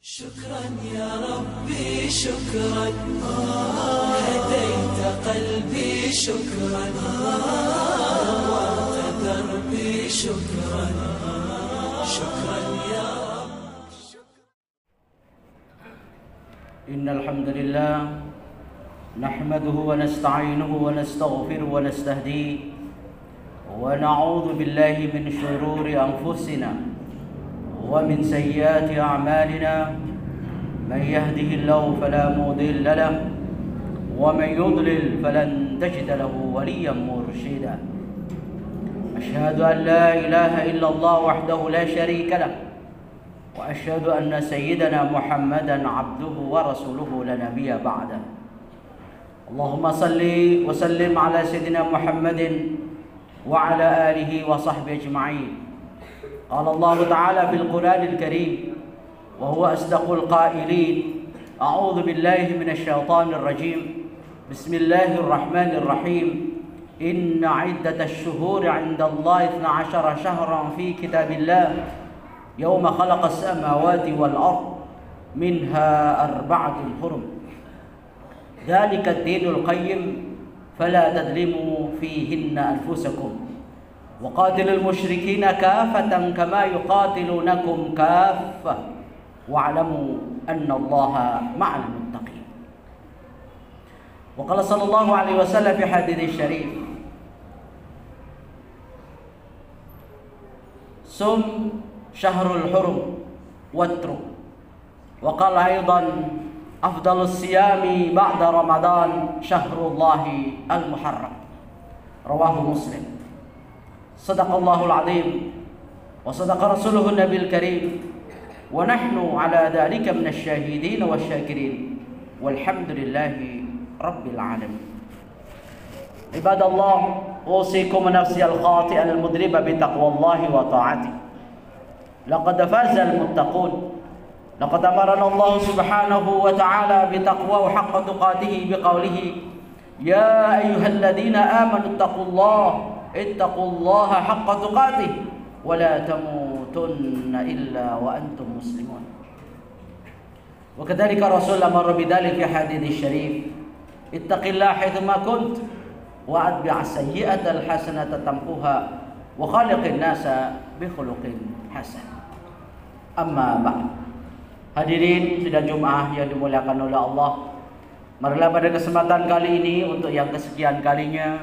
شكرا يا ربي شكرا هديت قلبي شكرا نورت دربي شكرا شكرا يا رب. إن الحمد لله نحمده ونستعينه ونستغفره ونستهديه ونعوذ بالله من شرور أنفسنا ومن سيئات أعمالنا. من يهده الله فلا مضل له ومن يضلل فلن تجد له وليا مرشدا. أشهد أن لا إله إلا الله وحده لا شريك له وأشهد أن سيدنا محمدا عبده ورسوله لا نبي بعده. اللهم صل وسلم على سيدنا محمد وعلى آله وصحبه أجمعين. قال الله تعالى في القرآن الكريم وهو أصدق القائلين: أعوذ بالله من الشيطان الرجيم. بسم الله الرحمن الرحيم. إن عدة الشهور عند الله 12 شهرا في كتاب الله يوم خلق السماوات والأرض منها 4 حرم ذلك الدين القيم فلا تظلموا فيهن أنفسكم وقاتلوا المشركين كافة كما يقاتلونكم كافة واعلموا أن الله مع المتقين. وقال صلى الله عليه وسلم في حديث الشريف: صم شهر الحرم واترك. وقال أيضا: أفضل الصيام بعد رمضان شهر الله المحرم. رواه مسلم. صدق الله العظيم وصدق رسوله النبي الكريم ونحن على ذلك من الشاهدين والشاكرين والحمد لله رب العالمين. عباد الله، أوصيكم ونفسي الخاطئ المذنب بتقوى الله وطاعته. لقد فاز المتقون. لقد أمرنا الله سبحانه وتعالى بتقواه حق تقاته بقوله: يا أيها الذين آمنوا اتقوا الله حق تقاته ولا تموتن إلا وأنتم مسلمون. وكذلك الرسول أمر بذلك في حديث الشريف: اتق الله حيثما كنت وأتبع السيئة الحسنة تمحوها وخالق الناس بخلق حسن. أما بعد. Hadirin sidang Jumat yang dimuliakan oleh Allah, marilah pada kesempatan kali ini untuk yang kesekian kalinya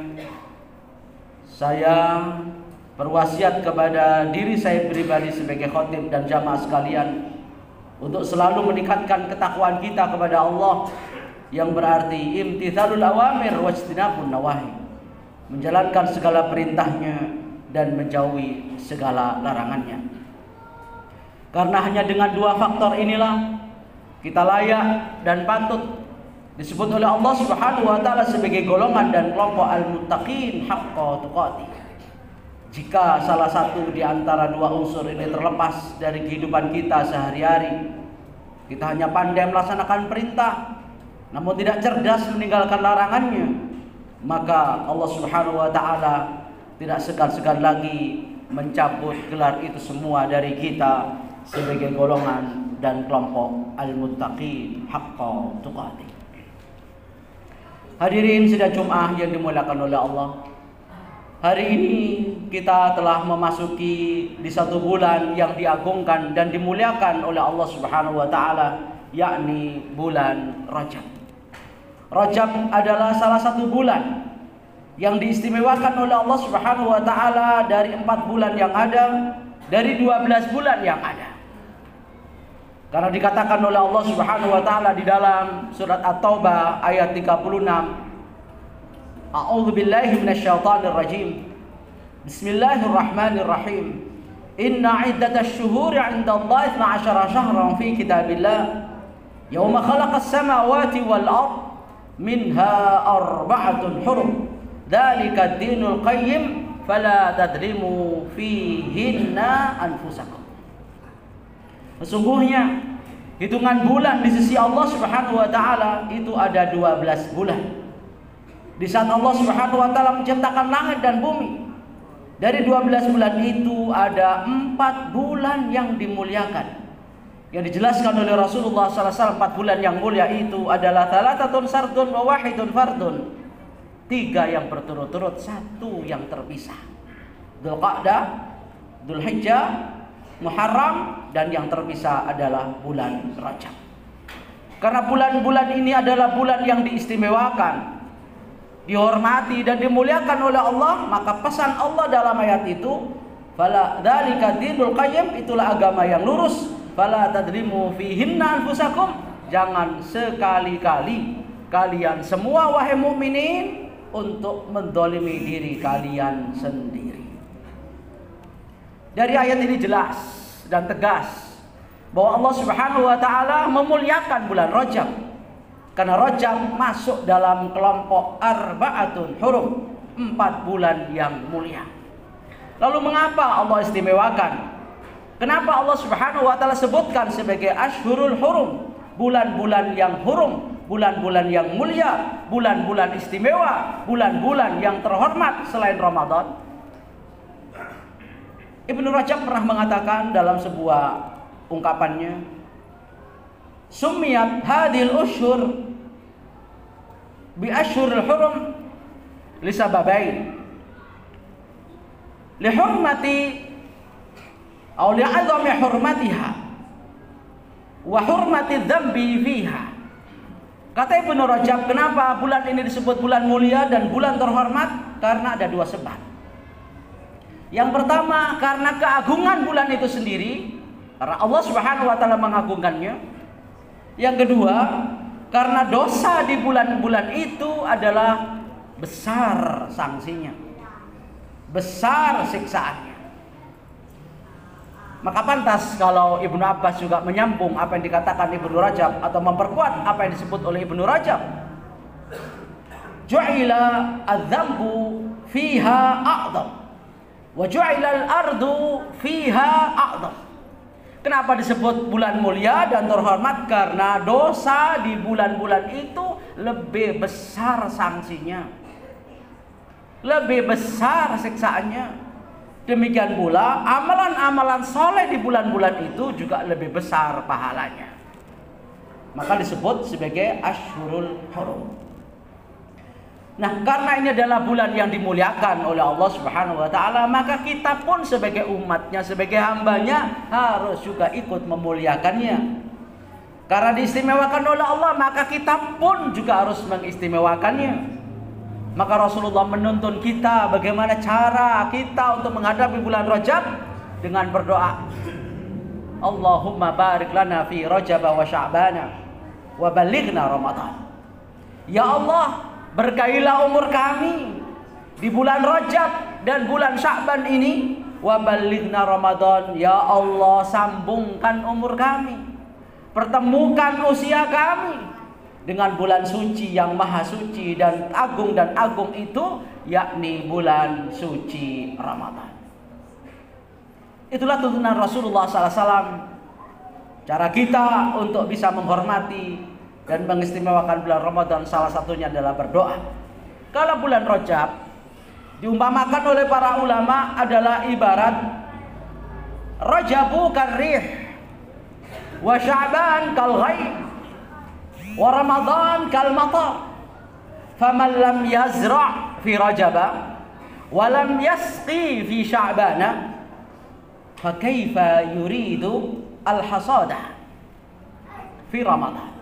saya berwasiat kepada diri saya pribadi sebagai khatib dan jamaah sekalian untuk selalu meningkatkan ketakwaan kita kepada Allah, yang berarti imtithalul awamir wajtinabun nawahi, menjalankan segala perintahnya dan menjauhi segala larangannya. Karena hanya dengan 2 faktor inilah kita layak dan patut disebut oleh Allah Subhanahu wa taala sebagai golongan dan kelompok al-muttaqin haqqa tuqatih. Jika salah satu di antara 2 unsur ini terlepas dari kehidupan kita sehari-hari, kita hanya pandai melaksanakan perintah namun tidak cerdas meninggalkan larangannya, maka Allah Subhanahu wa taala tidak segan-segan lagi mencabut gelar itu semua dari kita sebagai golongan dan kelompok al-muttaqin haqqa tuqatih. Hadirin sidang Jumat yang dimuliakan oleh Allah, hari ini kita telah memasuki di 1 bulan yang diagungkan dan dimuliakan oleh Allah Subhanahu wa taala, yakni bulan Rajab. Rajab adalah salah satu bulan yang diistimewakan oleh Allah Subhanahu wa taala dari 4 bulan yang ada, dari 12 bulan yang ada. Karena dikatakan oleh Allah Subhanahu wa taala di dalam surat At-Taubah ayat 36, A'udzu billahi minasyaitonir rajim. Bismillahirrahmanirrahim. Inna 'iddatasy syuhuri 'indallahi 12 syahran fi kitabillah yauma khalaqas samawati wal ard minha 4 hurum dzalika ad-dinul qayyim fala tadlimu fihinna anfusakum. Sesungguhnya hitungan bulan di sisi Allah Subhanahu wa taala itu ada 12 bulan. Di saat Allah Subhanahu wa taala menciptakan langit dan bumi, dari 12 bulan itu ada 4 bulan yang dimuliakan, yang dijelaskan oleh Rasulullah SAW, 4 bulan yang mulia itu adalah thalathatun sardun wa wahidun fardun. 3 yang berturut-turut, 1 yang terpisah. Dzulqa'dah, Dzulhijjah, Muharram, dan yang terpisah adalah bulan Rajab. Karena bulan-bulan ini adalah bulan yang diistimewakan, dihormati dan dimuliakan oleh Allah, maka pesan Allah dalam ayat itu, fala dzalika dinul qayyim, itulah agama yang lurus. Fala tadlimu fihinna anfusakum, jangan sekali-kali kalian semua wahai mukminin untuk mendolimi diri kalian sendiri. Dari ayat ini jelas dan tegas bahwa Allah Subhanahu wa taala memuliakan bulan Rajab, karena Rajab masuk dalam kelompok arba'atun hurum, 4 bulan yang mulia. Lalu mengapa Allah istimewakan? Kenapa Allah Subhanahu wa taala sebutkan sebagai Ashhurul Hurum, bulan-bulan yang hurum, bulan-bulan yang mulia, bulan-bulan istimewa, bulan-bulan yang terhormat selain Ramadan? Ibnu Rajab pernah mengatakan dalam sebuah ungkapannya, Summiyat hadhil ushhur bi ashhuril hurum li sababain. Li hurmati aw li 'azami hurmatiha wa hurmati dzambi fiha. Kata Ibnu Rajab, kenapa bulan ini disebut bulan mulia dan bulan terhormat? Karena ada 2 sebab. Yang pertama, karena keagungan bulan itu sendiri, karena Allah Subhanahu wa taala mengagungkannya. Yang kedua, karena dosa di bulan-bulan itu adalah besar sanksinya, besar siksaannya. Maka pantas kalau Ibnu Abbas juga menyambung apa yang dikatakan Ibnu Rajab, atau memperkuat apa yang disebut oleh Ibnu Rajab. Ju'ila adz-dzambu fiha a'dham wa ju'ila al-ardu fiha a'dham. Kenapa disebut bulan mulia dan terhormat? Karena dosa di bulan-bulan itu lebih besar sanksinya, lebih besar siksaannya. Demikian pula amalan-amalan soleh di bulan-bulan itu juga lebih besar pahalanya. Maka disebut sebagai Ashhurul Hurum. Nah, karena ini adalah bulan yang dimuliakan oleh Allah Subhanahu wa taala, maka kita pun sebagai umatnya, sebagai hambanya harus juga ikut memuliakannya. Karena diistimewakan oleh Allah, maka kita pun juga harus mengistimewakannya. Maka Rasulullah menuntun kita bagaimana cara kita untuk menghadapi bulan Rajab dengan berdoa, Allahumma barik lana fi Rajab wa Sya'bana wa balighna Ramadan. Ya Allah, berkailah umur kami di bulan Rajab dan bulan Sya'ban ini, wa balighna Ramadan. Ya Allah, sambungkan umur kami, pertemukan usia kami dengan bulan suci yang maha suci dan agung itu, yakni bulan suci Ramadan. Itulah tuntunan Rasulullah SAW. Cara kita untuk bisa menghormati dan mengistimewakan bulan Ramadan salah satunya adalah berdoa. Kalau bulan Rajab diumpamakan oleh para ulama adalah ibarat Rajabu karrih wa Sya'ban kal ghaib wa Ramadan kal matar. Faman lam yazra' fi Rajaba wa lam yasqi fi Sya'bana fa kaifa yuridu al-hasada fi Ramadan.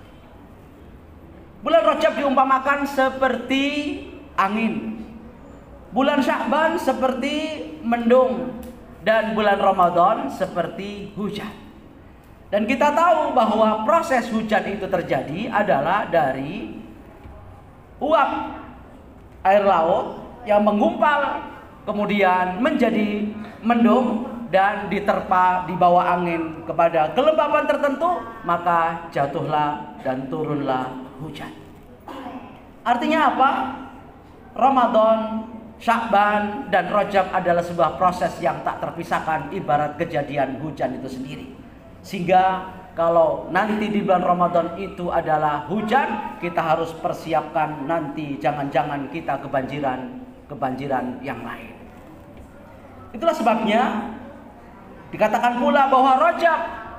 Bulan Rajab diumpamakan seperti angin, bulan Sya'ban seperti mendung, dan bulan Ramadan seperti hujan. Dan kita tahu bahwa proses hujan itu terjadi adalah dari uap air laut yang menggumpal, kemudian menjadi mendung dan diterpa di bawah angin kepada kelembapan tertentu, maka jatuhlah dan turunlah hujan. Artinya apa? Ramadan, Sya'ban, dan Rajab adalah sebuah proses yang tak terpisahkan, ibarat kejadian hujan itu sendiri. Sehingga kalau nanti di bulan Ramadan itu adalah hujan, kita harus persiapkan nanti jangan-jangan kita kebanjiran yang lain. Itulah sebabnya dikatakan pula bahwa Rajab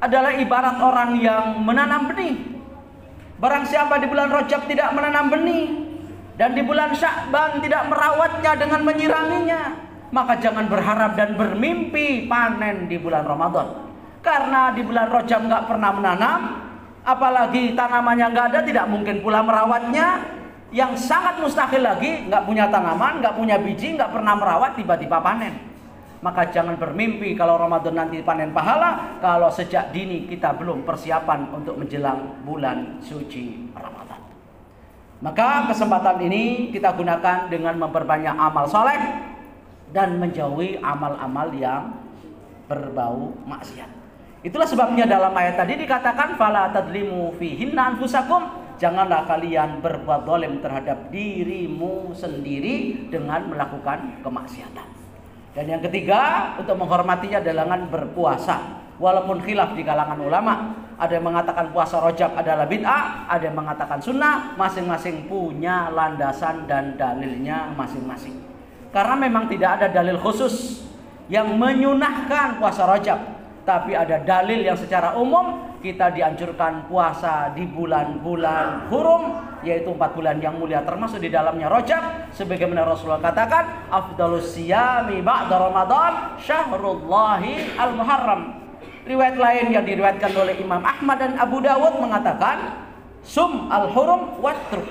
adalah ibarat orang yang menanam benih. Barang siapa di bulan Rajab tidak menanam benih dan di bulan Sya'ban tidak merawatnya dengan menyiraminya, maka jangan berharap dan bermimpi panen di bulan Ramadan. Karena di bulan Rajab nggak pernah menanam, apalagi tanamannya nggak ada, tidak mungkin pula merawatnya. Yang sangat mustahil lagi, nggak punya tanaman, nggak punya biji, nggak pernah merawat, tiba-tiba panen. Maka jangan bermimpi kalau Ramadan nanti panen pahala, kalau sejak dini kita belum persiapan untuk menjelang bulan suci Ramadan. Maka kesempatan ini kita gunakan dengan memperbanyak amal soleh dan menjauhi amal-amal yang berbau maksiat. Itulah sebabnya dalam ayat tadi dikatakan fala tadlimu fihinna anfusakum, janganlah kalian berbuat zalim terhadap dirimu sendiri dengan melakukan kemaksiatan. Dan yang ketiga, untuk menghormatinya adalah dengan berpuasa. Walaupun khilaf di kalangan ulama, ada yang mengatakan puasa Rajab adalah bid'ah, ada yang mengatakan sunnah, masing-masing punya landasan dan dalilnya masing-masing. Karena memang tidak ada dalil khusus yang menyunahkan puasa Rajab, tapi ada dalil yang secara umum kita dianjurkan puasa di bulan-bulan hurum, yaitu 4 bulan yang mulia, termasuk di dalamnya Rajab. Sebagaimana Rasulullah katakan, afdalus siyami ba'da Ramadan syahrullahi al-muharram. Riwayat lain yang diriwayatkan oleh Imam Ahmad dan Abu Dawud mengatakan, sum al-hurum watruk.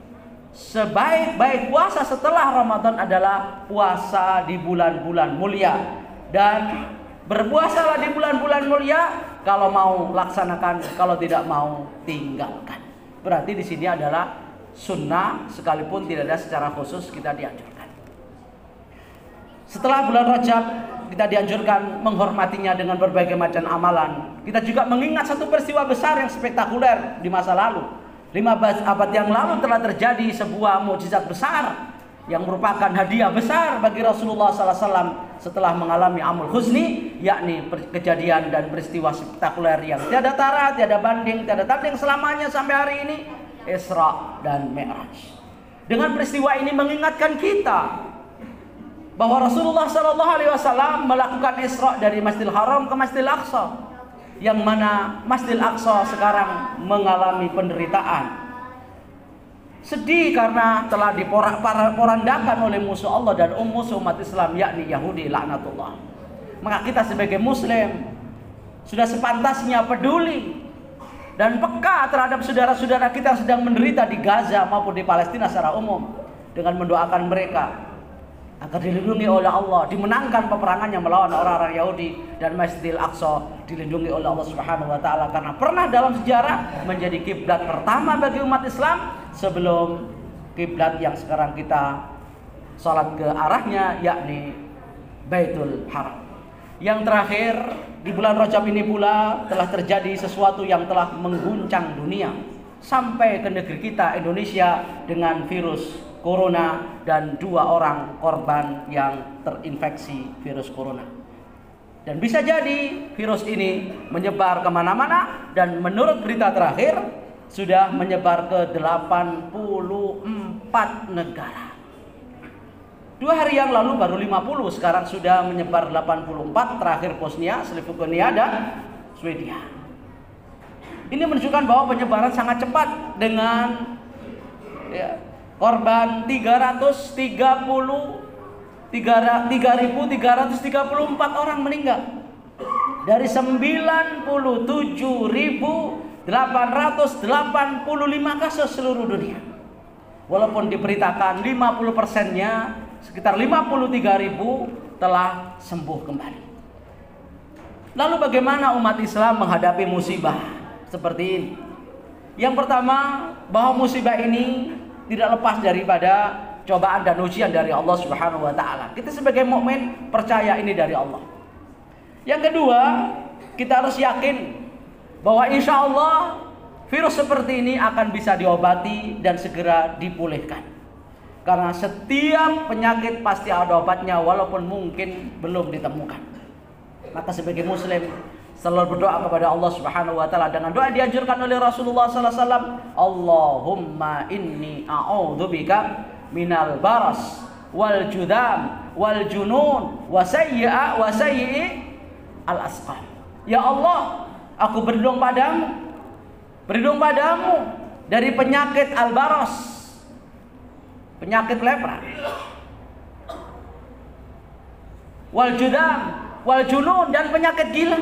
Sebaik-baik puasa setelah Ramadan adalah puasa di bulan-bulan mulia. Dan berpuasalah di bulan-bulan mulia, kalau mau laksanakan, kalau tidak mau tinggalkan. Berarti di sini adalah sunnah, sekalipun tidak ada secara khusus kita dianjurkan. Setelah bulan Rajab, kita dianjurkan menghormatinya dengan berbagai macam amalan. Kita juga mengingat satu peristiwa besar yang spektakuler di masa lalu. 15 abad yang lalu telah terjadi sebuah mukjizat besar yang merupakan hadiah besar bagi Rasulullah SAW setelah mengalami amul huzni, yakni kejadian dan peristiwa spektakuler yang tiada tara, tiada banding, tiada tanding selamanya sampai hari ini, Isra dan Mi'raj. Dengan peristiwa ini mengingatkan kita bahwa Rasulullah SAW melakukan Isra dari Masjidil Haram ke Masjidil Aqsa, yang mana Masjidil Aqsa sekarang mengalami penderitaan. Sedih karena telah diporak-porandakan oleh musuh Allah dan musuh umat Islam, yakni Yahudi laknatullah. Maka kita sebagai Muslim sudah sepantasnya peduli dan peka terhadap saudara-saudara kita yang sedang menderita di Gaza maupun di Palestina secara umum, dengan mendoakan mereka agar dilindungi oleh Allah, dimenangkan peperangannya melawan orang-orang Yahudi, dan Masjidil Aqsa dilindungi oleh Allah Subhanahu wa taala, karena pernah dalam sejarah menjadi kiblat pertama bagi umat Islam sebelum kiblat yang sekarang kita salat ke arahnya, yakni Baitul Haram. Yang terakhir, di bulan Rajab ini pula telah terjadi sesuatu yang telah mengguncang dunia sampai ke negeri kita Indonesia dengan virus Corona dan 2 orang korban yang terinfeksi virus Corona. Dan bisa jadi virus ini menyebar kemana-mana, dan menurut berita terakhir sudah menyebar ke 84 negara. 2 hari yang lalu baru 50, sekarang sudah menyebar 84, terakhir Bosnia, Slovakia dan Swedia. Ini menunjukkan bahwa penyebaran sangat cepat dengan korban 334 orang meninggal dari 97.885 kasus seluruh dunia. Walaupun diberitakan 50%-nya, sekitar 53.000 telah sembuh kembali. Lalu bagaimana umat Islam menghadapi musibah seperti ini? Yang pertama, bahwa musibah ini tidak lepas daripada cobaan dan ujian dari Allah Subhanahu wa taala. Kita sebagai mukmin percaya ini dari Allah. Yang kedua, kita harus yakin bahwa insya Allah virus seperti ini akan bisa diobati dan segera dipulihkan. Karena setiap penyakit pasti ada obatnya, walaupun mungkin belum ditemukan. Maka sebagai muslim selalu berdoa kepada Allah Subhanahu wa taala dengan doa yang dianjurkan oleh Rasulullah sallallahu alaihi wasallam, Allahumma inni a'udzubika minal baras wal judam wal junun wa sayyi al asqam. Ya Allah, Aku berlindung padamu dari penyakit al-baras, penyakit lepra, wal judam, wal junun, dan penyakit gila,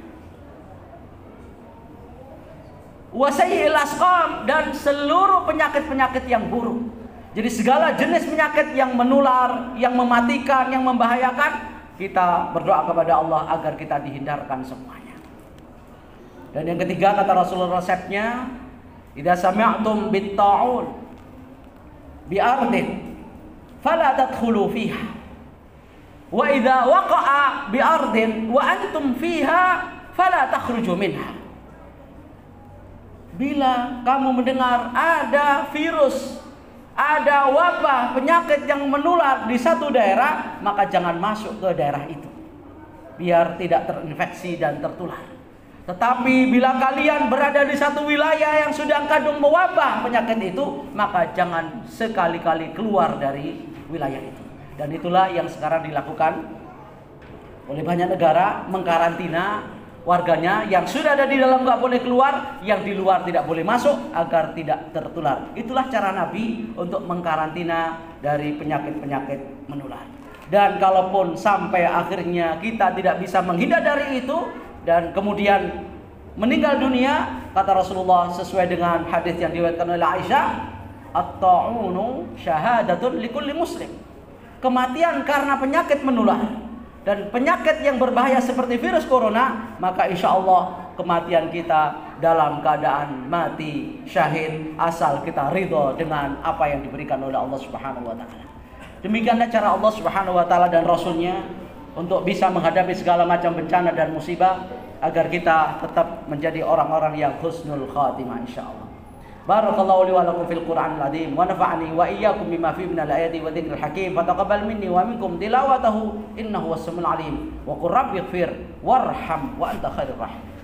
wasayil asqam, dan seluruh penyakit-penyakit yang buruk. Jadi segala jenis penyakit yang menular, yang mematikan, yang membahayakan, kita berdoa kepada Allah agar kita dihindarkan semuanya. Dan yang ketiga, kata Rasulullah resepnya, idza sami'tum bit-ta'un bi ardin fala tadkhulu fiha, wa idza waqa'a bi ardin wa antum fiha fala takhruju minha. Bila kamu mendengar ada virus, ada wabah, penyakit yang menular di satu daerah, maka jangan masuk ke daerah itu, biar tidak terinfeksi dan tertular. Tetapi bila kalian berada di satu wilayah yang sedang kadung mewabah penyakit itu, maka jangan sekali-kali keluar dari wilayah itu. Dan itulah yang sekarang dilakukan oleh banyak negara, mengkarantina warganya yang sudah ada di dalam nggak boleh keluar, yang di luar tidak boleh masuk agar tidak tertular. Itulah cara Nabi untuk mengkarantina dari penyakit-penyakit menular. Dan kalaupun sampai akhirnya kita tidak bisa menghindar dari itu dan kemudian meninggal dunia, kata Rasulullah sesuai dengan hadis yang diriwayatkan oleh Aisyah, at-ta'unu syahadatun likulli muslim. Kematian karena penyakit menular dan penyakit yang berbahaya seperti virus corona, maka insya Allah kematian kita dalam keadaan mati syahid, asal kita ridho dengan apa yang diberikan oleh Allah Subhanahu wa taala. Demikianlah cara Allah Subhanahu wa taala dan Rasulnya untuk bisa menghadapi segala macam bencana dan musibah, agar kita tetap menjadi orang-orang yang husnul khatimah insyaallah. Barakallahu li wa lakum fil Qur'anil azim wa nafa'ani wa iyyakum bima fihi minal ayati wa dzikril hakim. Fataqabbal minni wa minkum tilawatahu innahu was-sami'ul alim. Wa qur rabbighfir warham wa anta khairur rahim.